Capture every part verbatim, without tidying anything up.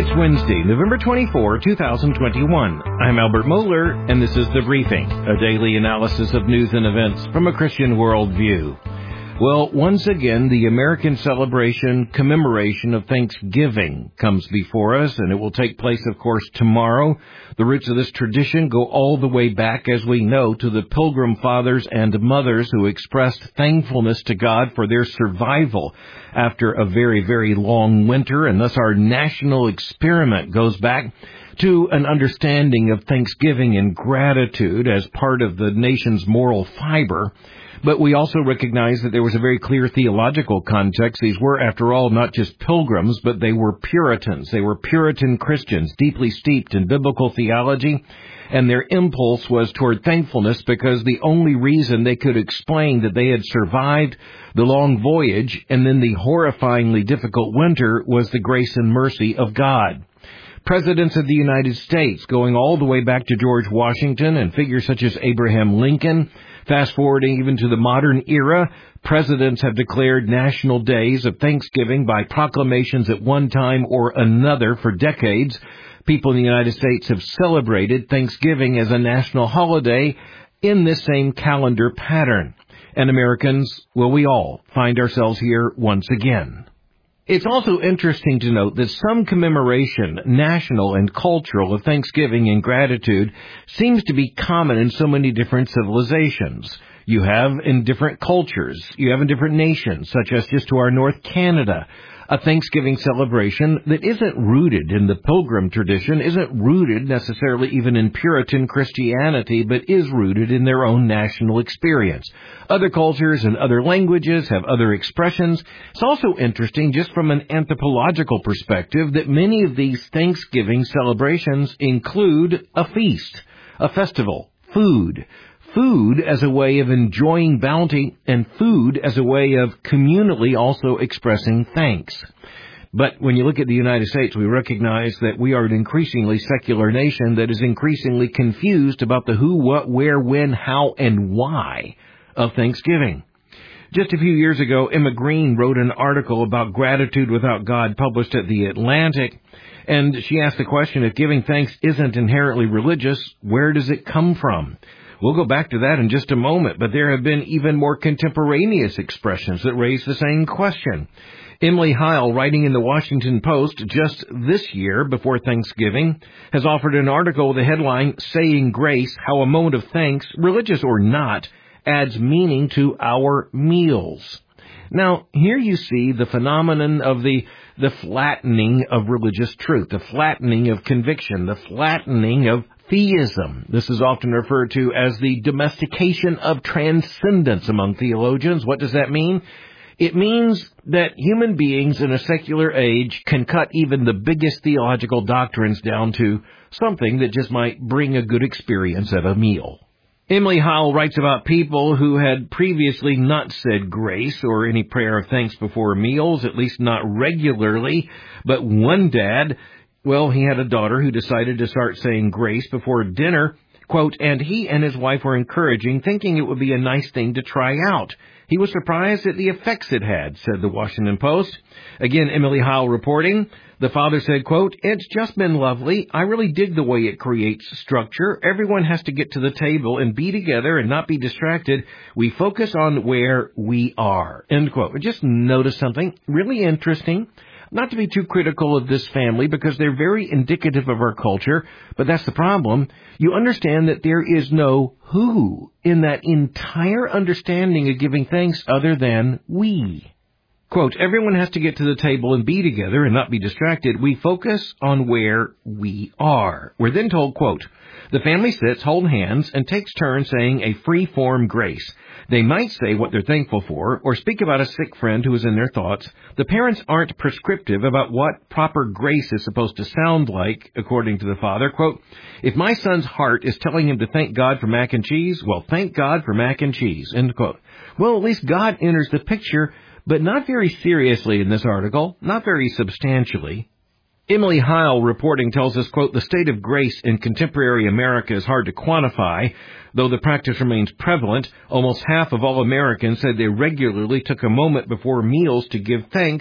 It's Wednesday, November twenty-fourth, twenty twenty-one. I'm Albert Mohler, and this is The Briefing, a daily analysis of news and events from a Christian worldview. Well, once again, the American celebration, commemoration of Thanksgiving comes before us, and it will take place, of course, tomorrow. The roots of this tradition go all the way back, as we know, to the Pilgrim fathers and mothers who expressed thankfulness to God for their survival after a very, very long winter, and thus our national experiment goes back to an understanding of thanksgiving and gratitude as part of the nation's moral fiber. But we also recognize that there was a very clear theological context. These were, after all, not just pilgrims, but they were Puritans. They were Puritan Christians, deeply steeped in biblical theology, and their impulse was toward thankfulness because the only reason they could explain that they had survived the long voyage and then the horrifyingly difficult winter was the grace and mercy of God. Presidents of the United States, going all the way back to George Washington and figures such as Abraham Lincoln, fast forwarding even to the modern era, presidents have declared national days of Thanksgiving by proclamations at one time or another for decades. People in the United States have celebrated Thanksgiving as a national holiday in this same calendar pattern. And Americans, well, we all find ourselves here once again. It's also interesting to note that some commemoration, national and cultural, of Thanksgiving and gratitude seems to be common in so many different civilizations. You have in different cultures, you have in different nations, such as just to our north, Canada, a Thanksgiving celebration that isn't rooted in the Pilgrim tradition, isn't rooted necessarily even in Puritan Christianity, but is rooted in their own national experience. Other cultures and other languages have other expressions. It's also interesting, just from an anthropological perspective, that many of these Thanksgiving celebrations include a feast, a festival, food. Food as a way of enjoying bounty, and food as a way of communally also expressing thanks. But when you look at the United States, we recognize that we are an increasingly secular nation that is increasingly confused about the who, what, where, when, how, and why of Thanksgiving. Just a few years ago, Emma Green wrote an article about gratitude without God published at The Atlantic, and she asked the question, if giving thanks isn't inherently religious, where does it come from? We'll go back to that in just a moment, but there have been even more contemporaneous expressions that raise the same question. Emily Heil, writing in the Washington Post just this year before Thanksgiving, has offered an article with the headline, Saying Grace, How a Moment of Thanks, Religious or Not, Adds Meaning to Our Meals. Now, here you see the phenomenon of the the flattening of religious truth, the flattening of conviction, the flattening of theism. This is often referred to as the domestication of transcendence among theologians. What does that mean? It means that human beings in a secular age can cut even the biggest theological doctrines down to something that just might bring a good experience at a meal. Emily Howell writes about people who had previously not said grace or any prayer of thanks before meals, at least not regularly, but one dad, well, he had a daughter who decided to start saying grace before dinner, quote, and he and his wife were encouraging, thinking it would be a nice thing to try out. He was surprised at the effects it had, said the Washington Post. Again, Emily Howell reporting, the father said, quote, it's just been lovely. I really dig the way it creates structure. Everyone has to get to the table and be together and not be distracted. We focus on where we are, end quote. Just notice something really interesting. Not to be too critical of this family because they're very indicative of our culture, but that's the problem. You understand that there is no who in that entire understanding of giving thanks other than we. Quote, everyone has to get to the table and be together and not be distracted. We focus on where we are. We're then told, quote, the family sits, hold hands, and takes turns saying a free-form grace. They might say what they're thankful for or speak about a sick friend who is in their thoughts. The parents aren't prescriptive about what proper grace is supposed to sound like, according to the father. Quote, if my son's heart is telling him to thank God for mac and cheese, well, thank God for mac and cheese, end quote. Well, at least God enters the picture, but not very seriously in this article, not very substantially. Emily Heil reporting tells us, quote, the state of grace in contemporary America is hard to quantify. Though the practice remains prevalent, almost half of all Americans said they regularly took a moment before meals to give thanks.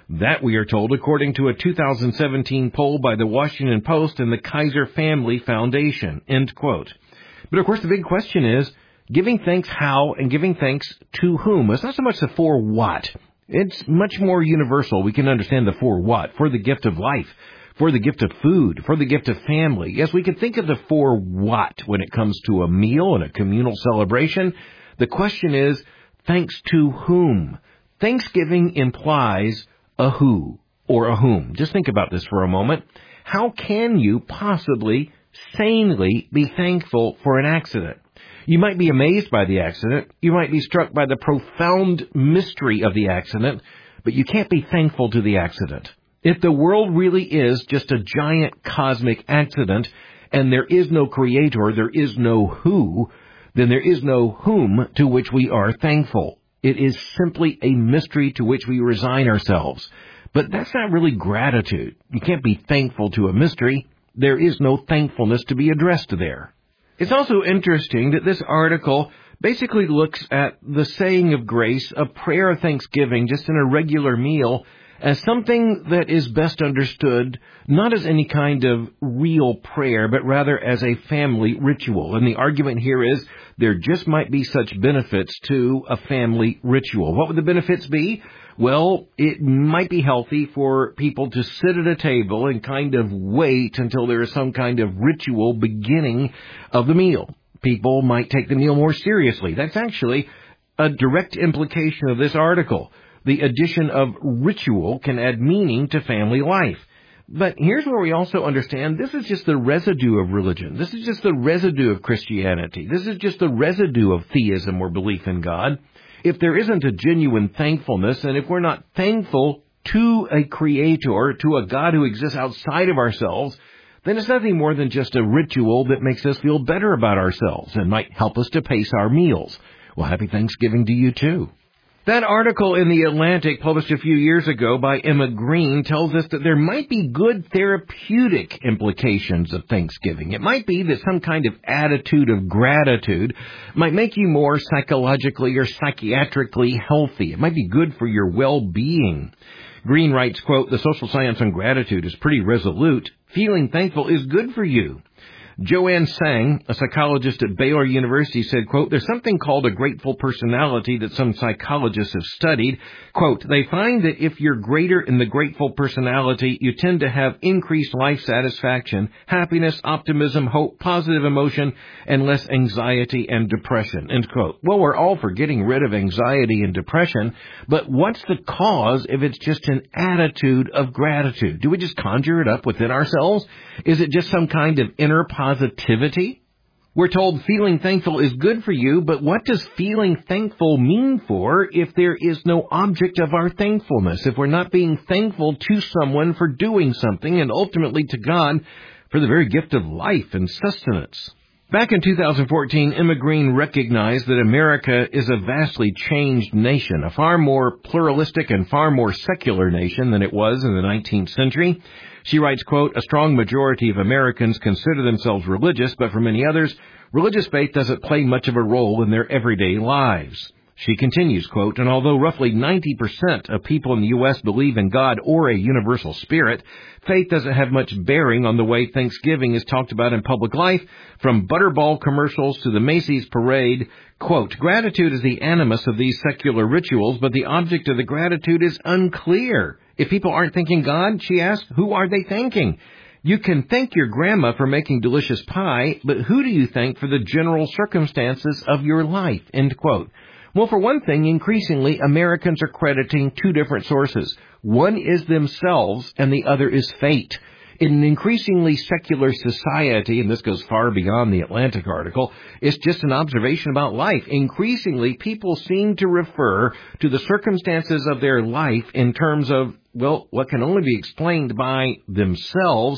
That, we are told, according to a two thousand seventeen poll by the Washington Post and the Kaiser Family Foundation, end quote. But of course, the big question is, giving thanks how and giving thanks to whom? It's not so much the for what. It's much more universal. We can understand the for what, for the gift of life, for the gift of food, for the gift of family. Yes, we can think of the for what when it comes to a meal and a communal celebration. The question is, thanks to whom? Thanksgiving implies a who or a whom. Just think about this for a moment. How can you possibly sanely be thankful for an accident? You might be amazed by the accident. You might be struck by the profound mystery of the accident, but you can't be thankful to the accident. If the world really is just a giant cosmic accident and there is no creator, there is no who, then there is no whom to which we are thankful. It is simply a mystery to which we resign ourselves. But that's not really gratitude. You can't be thankful to a mystery. There is no thankfulness to be addressed there. It's also interesting that this article basically looks at the saying of grace, a prayer of thanksgiving, just in a regular meal, as something that is best understood not as any kind of real prayer, but rather as a family ritual. And the argument here is there just might be such benefits to a family ritual. What would the benefits be? Well, it might be healthy for people to sit at a table and kind of wait until there is some kind of ritual beginning of the meal. People might take the meal more seriously. That's actually a direct implication of this article. The addition of ritual can add meaning to family life. But here's where we also understand this is just the residue of religion. This is just the residue of Christianity. This is just the residue of theism or belief in God. If there isn't a genuine thankfulness, and if we're not thankful to a creator, to a God who exists outside of ourselves, then it's nothing more than just a ritual that makes us feel better about ourselves and might help us to pace our meals. Well, happy Thanksgiving to you too. That article in The Atlantic, published a few years ago by Emma Green, tells us that there might be good therapeutic implications of Thanksgiving. It might be that some kind of attitude of gratitude might make you more psychologically or psychiatrically healthy. It might be good for your well-being. Green writes, quote, "The social science on gratitude is pretty resolute. Feeling thankful is good for you." Joanne Sang, a psychologist at Baylor University, said, quote, "There's something called a grateful personality that some psychologists have studied. Quote, they find that if you're greater in the grateful personality, you tend to have increased life satisfaction, happiness, optimism, hope, positive emotion, and less anxiety and depression," end quote. Well, we're all for getting rid of anxiety and depression, but what's the cause if it's just an attitude of gratitude? Do we just conjure it up within ourselves? Is it just some kind of inner positivity? We're told feeling thankful is good for you, but what does feeling thankful mean for if there is no object of our thankfulness, if we're not being thankful to someone for doing something and ultimately to God for the very gift of life and sustenance? Back in two thousand fourteen, Emma Green recognized that America is a vastly changed nation, a far more pluralistic and far more secular nation than it was in the nineteenth century. She writes, quote, "A strong majority of Americans consider themselves religious, but for many others, religious faith doesn't play much of a role in their everyday lives." She continues, quote, "And although roughly ninety percent of people in the U S believe in God or a universal spirit, faith doesn't have much bearing on the way Thanksgiving is talked about in public life, from Butterball commercials to the Macy's parade. Quote, gratitude is the animus of these secular rituals, but the object of the gratitude is unclear. If people aren't thanking God," she asks, "who are they thanking? You can thank your grandma for making delicious pie, but who do you thank for the general circumstances of your life?" End quote. Well, for one thing, increasingly, Americans are crediting two different sources. One is themselves, and the other is fate. In an increasingly secular society, and this goes far beyond the Atlantic article, it's just an observation about life. Increasingly, people seem to refer to the circumstances of their life in terms of, well, what can only be explained by themselves,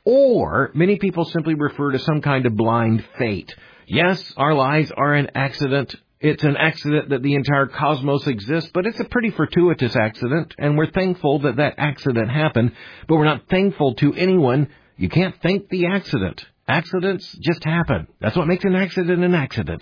or many people simply refer to some kind of blind fate. Yes, our lives are an accident. It's an accident that the entire cosmos exists, but it's a pretty fortuitous accident, and we're thankful that that accident happened, but we're not thankful to anyone. You can't thank the accident. Accidents just happen. That's what makes an accident an accident.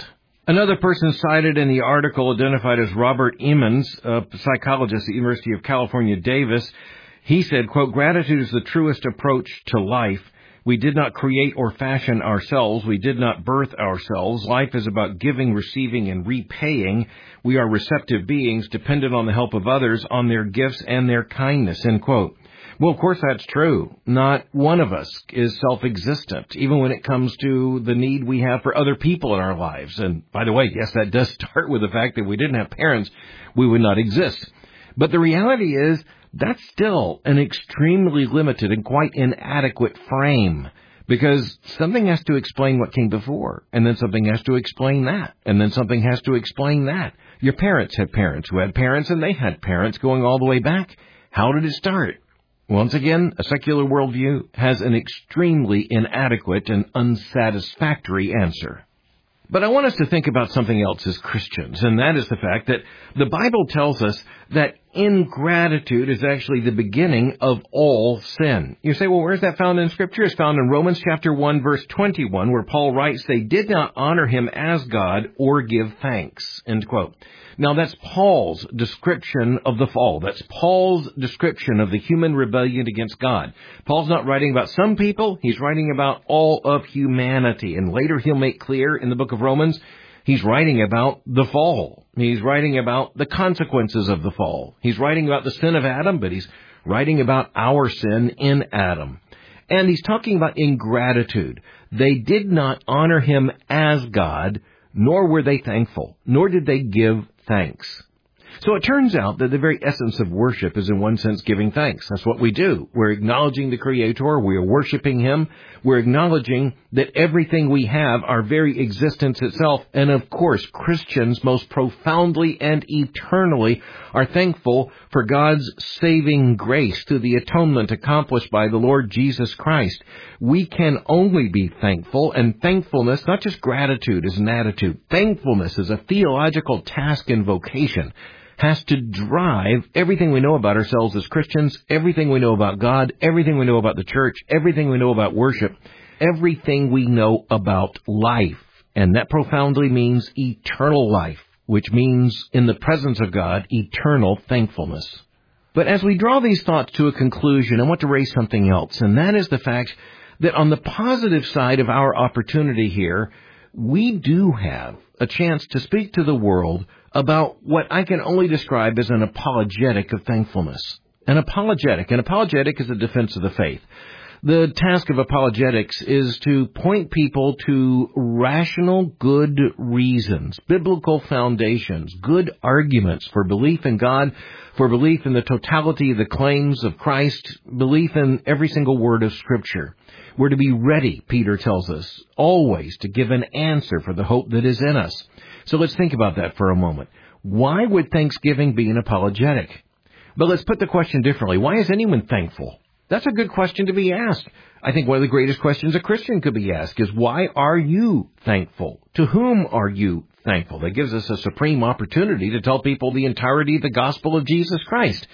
Another person cited in the article, identified as Robert Emmons, a psychologist at the University of California, Davis, he said, quote, "Gratitude is the truest approach to life. We did not create or fashion ourselves. We did not birth ourselves. Life is about giving, receiving, and repaying. We are receptive beings, dependent on the help of others, on their gifts and their kindness," end quote. Well, of course, that's true. Not one of us is self-existent, even when it comes to the need we have for other people in our lives. And by the way, yes, that does start with the fact that if we didn't have parents, we would not exist. But the reality is that's still an extremely limited and quite inadequate frame, because something has to explain what came before, and then something has to explain that, and then something has to explain that. Your parents had parents who had parents, and they had parents going all the way back. How did it start? Once again, a secular worldview has an extremely inadequate and unsatisfactory answer. But I want us to think about something else as Christians, and that is the fact that the Bible tells us that ingratitude is actually the beginning of all sin. You say, well, where's that found in Scripture? It's found in Romans chapter one, verse twenty-one, where Paul writes, "They did not honor him as God or give thanks," end quote. Now, that's Paul's description of the fall. That's Paul's description of the human rebellion against God. Paul's not writing about some people. He's writing about all of humanity. And later he'll make clear in the book of Romans, he's writing about the fall. He's writing about the consequences of the fall. He's writing about the sin of Adam, but he's writing about our sin in Adam. And he's talking about ingratitude. They did not honor him as God, nor were they thankful, nor did they give thanks. So it turns out that the very essence of worship is in one sense giving thanks. That's what we do. We're acknowledging the Creator. We are worshiping Him. We're acknowledging that everything we have, our very existence itself, and of course Christians most profoundly and eternally are thankful for God's saving grace through the atonement accomplished by the Lord Jesus Christ. We can only be thankful, and thankfulness, not just gratitude, is an attitude. Thankfulness is a theological task and vocation. Has to drive everything we know about ourselves as Christians, everything we know about God, everything we know about the church, everything we know about worship, everything we know about life. And that profoundly means eternal life, which means in the presence of God, eternal thankfulness. But as we draw these thoughts to a conclusion, I want to raise something else, and that is the fact that on the positive side of our opportunity here, we do have a chance to speak to the world about what I can only describe as an apologetic of thankfulness. An apologetic. An apologetic is a defense of the faith. The task of apologetics is to point people to rational, good reasons, biblical foundations, good arguments for belief in God, for belief in the totality of the claims of Christ, belief in every single word of Scripture. We're to be ready, Peter tells us, always to give an answer for the hope that is in us. So let's think about that for a moment. Why would Thanksgiving be an apologetic? But let's put the question differently. Why is anyone thankful? That's a good question to be asked. I think one of the greatest questions a Christian could be asked is, why are you thankful? To whom are you thankful? That gives us a supreme opportunity to tell people the entirety of the gospel of Jesus Christ,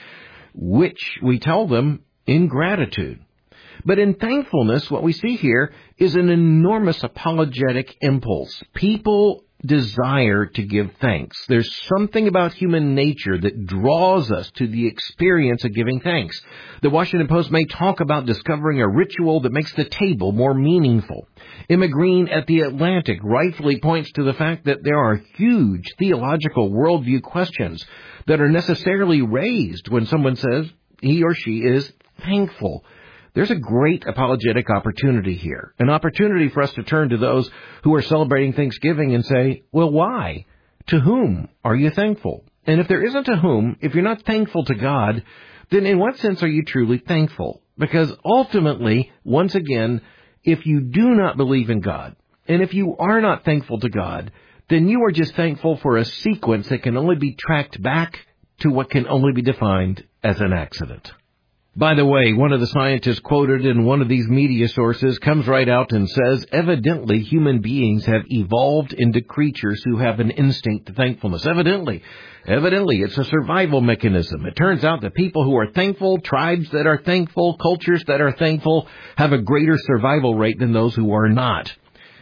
which we tell them in gratitude. But in thankfulness, what we see here is an enormous apologetic impulse. People desire to give thanks. There's something about human nature that draws us to the experience of giving thanks. The Washington Post may talk about discovering a ritual that makes the table more meaningful. Emma Green at The Atlantic rightfully points to the fact that there are huge theological worldview questions that are necessarily raised when someone says he or she is thankful. There's a great apologetic opportunity here, an opportunity for us to turn to those who are celebrating Thanksgiving and say, well, why? To whom are you thankful? And if there isn't a whom, if you're not thankful to God, then in what sense are you truly thankful? Because ultimately, once again, if you do not believe in God, and if you are not thankful to God, then you are just thankful for a sequence that can only be tracked back to what can only be defined as an accident. By the way, one of the scientists quoted in one of these media sources comes right out and says, evidently human beings have evolved into creatures who have an instinct to thankfulness. Evidently. Evidently, it's a survival mechanism. It turns out that people who are thankful, tribes that are thankful, cultures that are thankful, have a greater survival rate than those who are not.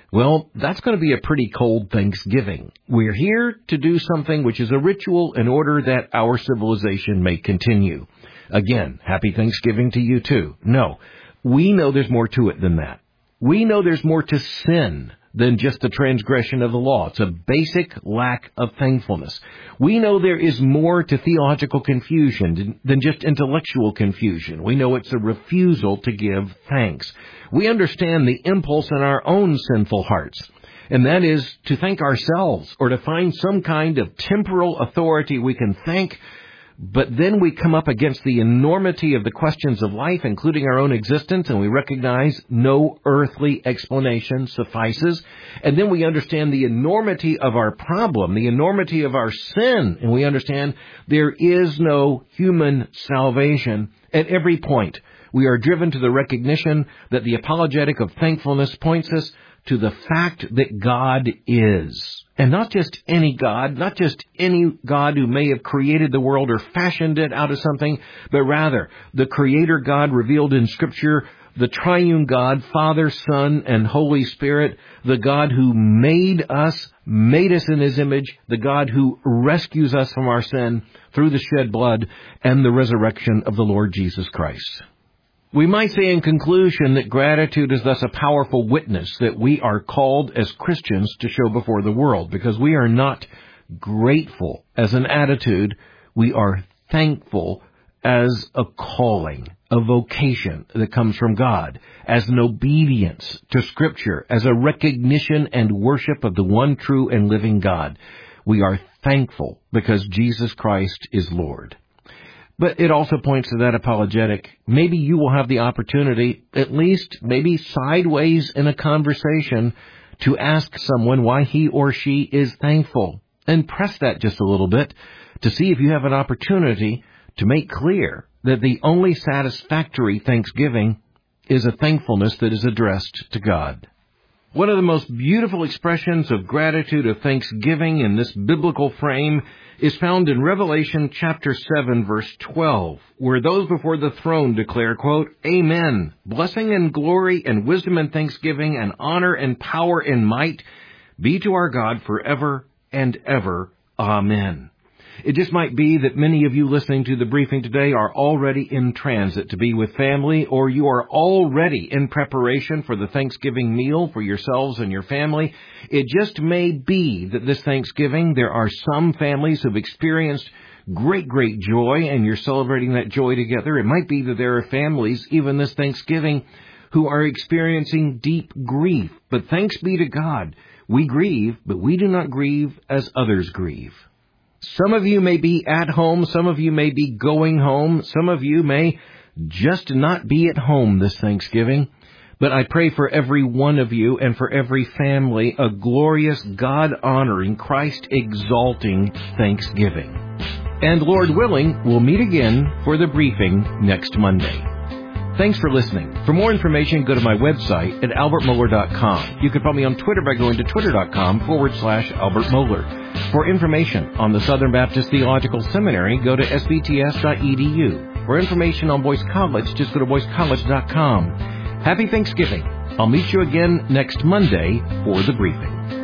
Well, that's going to be a pretty cold Thanksgiving. We're here to do something which is a ritual in order that our civilization may continue. Again, happy Thanksgiving to you too. No, we know there's more to it than that. We know there's more to sin than just the transgression of the law. It's a basic lack of thankfulness. We know there is more to theological confusion than just intellectual confusion. We know it's a refusal to give thanks. We understand the impulse in our own sinful hearts, and that is to thank ourselves or to find some kind of temporal authority we can thank. But then we come up against the enormity of the questions of life, including our own existence, and we recognize no earthly explanation suffices. And then we understand the enormity of our problem, the enormity of our sin, and we understand there is no human salvation. At every point, we are driven to the recognition that the apologetic of thankfulness points us to the fact that God is. And not just any God, not just any God who may have created the world or fashioned it out of something, but rather the Creator God revealed in Scripture, the triune God, Father, Son, and Holy Spirit, the God who made us, made us in His image, the God who rescues us from our sin through the shed blood and the resurrection of the Lord Jesus Christ. We might say in conclusion that gratitude is thus a powerful witness that we are called as Christians to show before the world, because we are not grateful as an attitude. We are thankful as a calling, a vocation that comes from God, as an obedience to Scripture, as a recognition and worship of the one true and living God. We are thankful because Jesus Christ is Lord. But it also points to that apologetic. Maybe you will have the opportunity, at least maybe sideways in a conversation, to ask someone why he or she is thankful. And press that just a little bit to see if you have an opportunity to make clear that the only satisfactory thanksgiving is a thankfulness that is addressed to God. One of the most beautiful expressions of gratitude, of thanksgiving in this biblical frame is found in Revelation chapter seven, verse twelve, where those before the throne declare, quote, Amen, blessing and glory and wisdom and thanksgiving and honor and power and might be to our God forever and ever. Amen. It just might be that many of you listening to the briefing today are already in transit to be with family, or you are already in preparation for the Thanksgiving meal for yourselves and your family. It just may be that this Thanksgiving there are some families who've experienced great, great joy, and you're celebrating that joy together. It might be that there are families, even this Thanksgiving, who are experiencing deep grief. But thanks be to God, we grieve, but we do not grieve as others grieve. Some of you may be at home. Some of you may be going home. Some of you may just not be at home this Thanksgiving. But I pray for every one of you and for every family a glorious, God-honoring, Christ-exalting Thanksgiving. And Lord willing, we'll meet again for the briefing next Monday. Thanks for listening. For more information, go to my website at albert mohler dot com. You can follow me on Twitter by going to twitter.com forward slash Albert Mohler. For information on the Southern Baptist Theological Seminary, go to s b t s dot e d u. For information on Boyce College, just go to boyce college dot com. Happy Thanksgiving. I'll meet you again next Monday for the briefing.